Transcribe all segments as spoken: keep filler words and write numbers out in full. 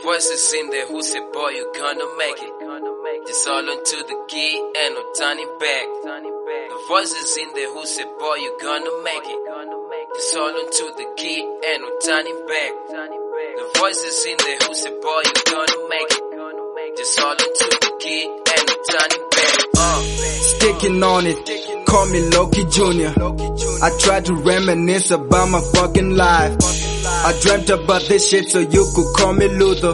voices in there who say, boy, you gonna make it. Just all into the key, ain't no turning back. The voices in there who say, boy, you gonna make it. Just all into the key, ain't no turning back. The voices in there who say, boy, you gonna make it. Just all into the key, ain't no turning back. Uh. Sticking on it, call me Loki Junior I try to reminisce about my fucking life. I dreamt about this shit so you could call me Luther.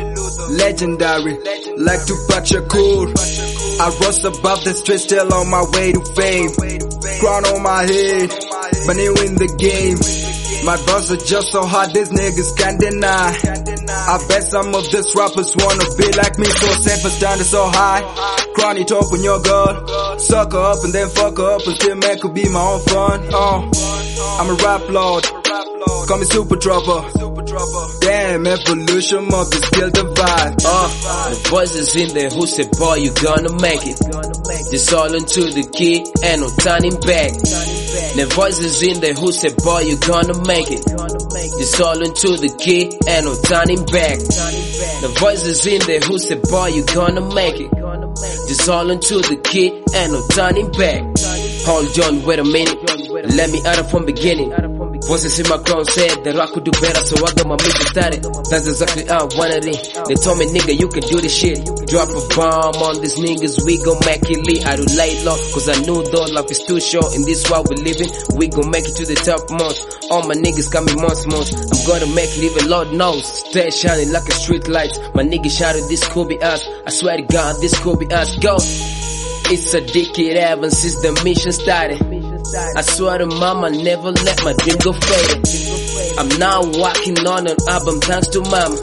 Legendary, like Tupac Shakur. I rose above the streets, still on my way to fame. Crown on my head, but new in the game. My bars are just so hot, these niggas can't deny. I bet some of these rappers wanna be like me, so safe and standing so high. Crown it up on your girl, suck her up and then fuck her up and still make her be my own fun. Uh, I'm a rap lord, call me Super Dropper. Damn, evolution of the skill divide. Uh, the voices in there who say, boy, you gonna make it. This all into the key, ain't no turning back. The voices in there who say, boy, you gonna make it. This all into the key, ain't no turning back. The voices in there who say, boy, you gonna make it. This all into the key, ain't no turning back. Hold on, wait a minute, let me out it from beginning. Voices in my crown said that I could do better, so I got my mission started. That's exactly how I wanted it. They told me, nigga, you can do this shit. Drop a bomb on these niggas, we gon' make it lit. I do lay low, cause I knew though life is too short. In this world we living, we gon' make it to the top months. All my niggas got me months, months. I'm gonna make it even Lord knows. Stay shining like a street light. My niggas shouted, this could be us. I swear to God, this could be us. Go! It's a decade haven't since the mission started. I swear to mama, never let my dream go faded. I'm now working on an album thanks to mama.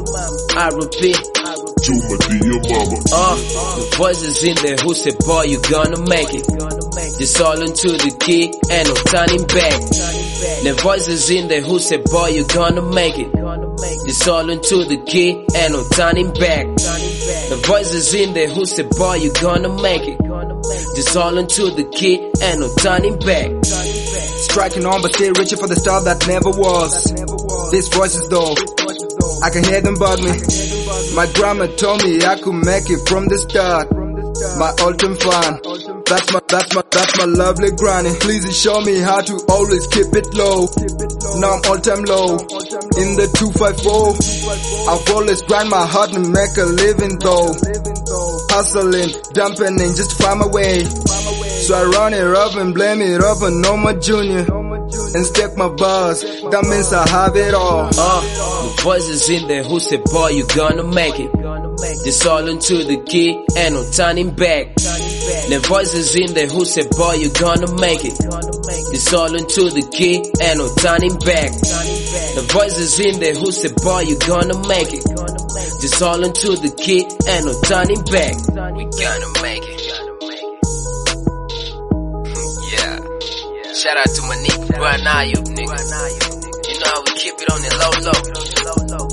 I repeat, to my dear mama. Uh, the voices in there who say, boy, you gonna make it. This all into the key, ain't no turning back. The voices in there who say, boy, you gonna make it. This all into the key, ain't no turning back. The voices in there who say, boy, you gonna make it. This all into the key, ain't no turning back. Striking on but still reaching for the star that never was. These voices though, I can hear them bug me. My grandma told me I could make it from the start. My ultimate fan, that's my, that's my, that's my lovely granny. Please show me how to always keep it low. Now I'm all time low, in the two five four. I've always grind my heart and make a living though. Hustling, dumping in just to find my way. So I run it up and blame it up on no more junior. And stack my bars, that means I have it all. Uh, the voices in there who say, boy, you gonna make it. This all into the key, ain't no turning back. The voices in there who say, boy, you gonna make it. This all into the key, ain't no turning back. The voices in there who say, boy, you gonna make it. This all into the key, ain't no turning back. We gonna make it. Yeah. Shout out to my nigga, Brian Ayub, nigga. You know how we keep it on the low low.